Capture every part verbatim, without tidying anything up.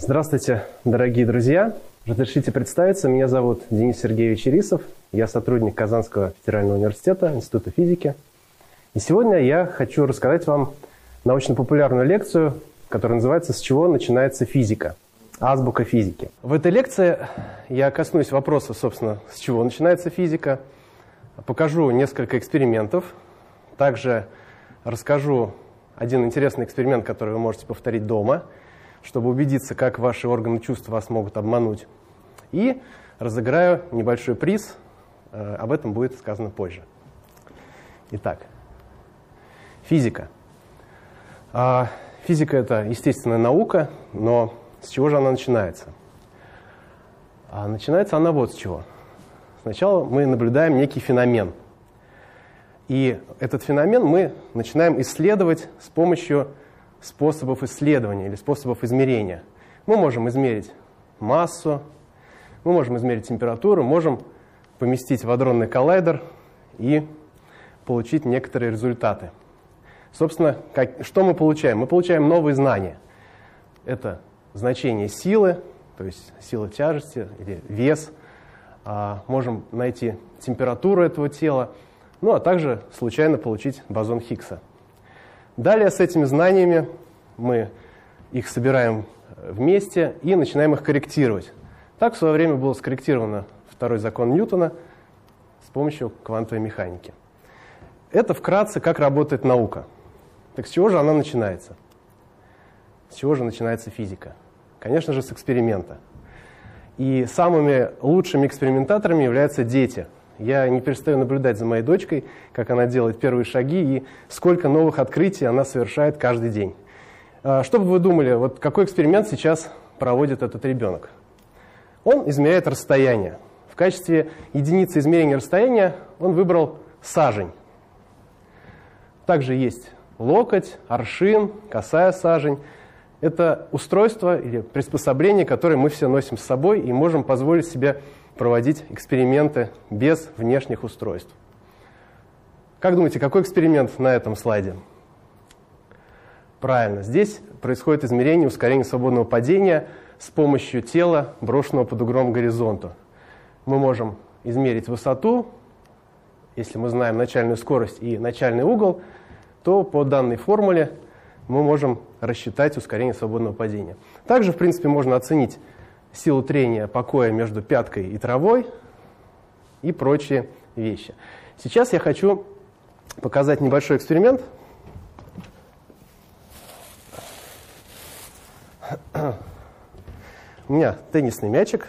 Здравствуйте, дорогие друзья. Разрешите представиться. Меня зовут Денис Сергеевич Ирисов. Я сотрудник Казанского федерального университета, Института физики. И сегодня я хочу рассказать вам научно-популярную лекцию, которая называется «С чего начинается физика? Азбука физики». В этой лекции я коснусь вопроса, собственно, с чего начинается физика, покажу несколько экспериментов, также расскажу один интересный эксперимент, который вы можете повторить дома, чтобы убедиться, как ваши органы чувств вас могут обмануть. И разыграю небольшой приз, об этом будет сказано позже. Итак, физика. Физика — это естественная наука, но с чего же она начинается? А начинается она вот с чего. Сначала мы наблюдаем некий феномен. И этот феномен мы начинаем исследовать с помощью способов исследования или способов измерения. Мы можем измерить массу, мы можем измерить температуру, можем поместить в адронный коллайдер и получить некоторые результаты. Собственно, как, что мы получаем? Мы получаем новые знания. Это значение силы, то есть сила тяжести или вес. А, можем найти температуру этого тела, ну а также случайно получить бозон Хиггса. Далее с этими знаниями мы их собираем вместе и начинаем их корректировать. Так в свое время было скорректировано второй закон Ньютона с помощью квантовой механики. Это вкратце, как работает наука. Так с чего же она начинается? С чего же начинается физика? Конечно же, с эксперимента. И самыми лучшими экспериментаторами являются дети. Я не перестаю наблюдать за моей дочкой, как она делает первые шаги и сколько новых открытий она совершает каждый день. Что бы вы думали, вот какой эксперимент сейчас проводит этот ребенок? Он измеряет расстояние. В качестве единицы измерения расстояния он выбрал сажень. Также есть локоть, аршин, косая сажень. Это устройство или приспособление, которое мы все носим с собой и можем позволить себе проводить эксперименты без внешних устройств. Как думаете, какой эксперимент на этом слайде? Правильно, здесь происходит измерение ускорения свободного падения с помощью тела, брошенного под углом к горизонту. Мы можем измерить высоту, если мы знаем начальную скорость и начальный угол, то по данной формуле мы можем рассчитать ускорение свободного падения. Также, в принципе, можно оценить силу трения покоя между пяткой и травой и прочие вещи. Сейчас я хочу показать небольшой эксперимент. У меня теннисный мячик.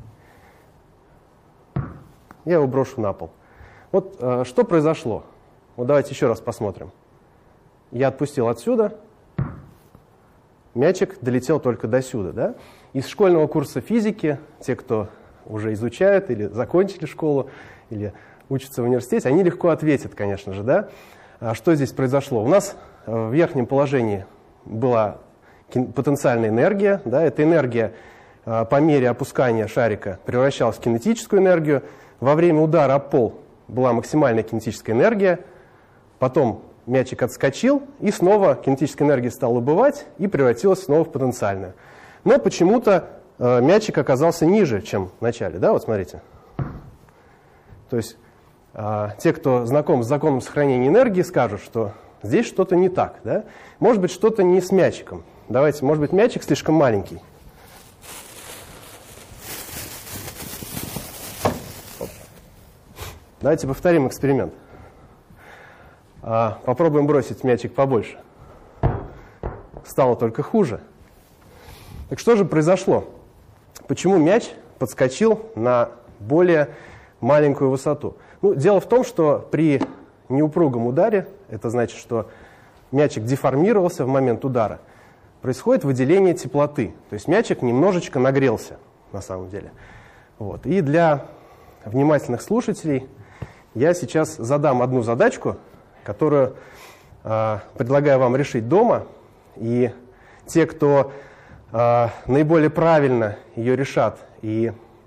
Я его брошу на пол. Вот э, что произошло. Вот давайте еще раз посмотрим. Я отпустил отсюда. Мячик долетел только до сюда, да? Из школьного курса физики, те, кто уже изучают или закончили школу, или учатся в университете, они легко ответят, конечно же, да? А что здесь произошло? У нас в верхнем положении была потенциальная энергия, да? Эта энергия по мере опускания шарика превращалась в кинетическую энергию. Во время удара об пол была максимальная кинетическая энергия, потом мячик отскочил, и снова кинетическая энергия стала убывать и превратилась снова в потенциальную. Но почему-то э, мячик оказался ниже, чем в начале. Да, вот смотрите. То есть э, те, кто знаком с законом сохранения энергии, скажут, что здесь что-то не так. Да? Может быть, что-то не с мячиком. Давайте, может быть, мячик слишком маленький. Давайте повторим эксперимент. А, попробуем бросить мячик побольше. Стало только хуже. Так что же произошло? Почему мяч подскочил на более маленькую высоту? Ну, дело в том, что при неупругом ударе, это значит, что мячик деформировался в момент удара, происходит выделение теплоты. То есть мячик немножечко нагрелся на самом деле. Вот. И для внимательных слушателей я сейчас задам одну задачку, которую э, предлагаю вам решить дома. И те, кто э, наиболее правильно ее решат и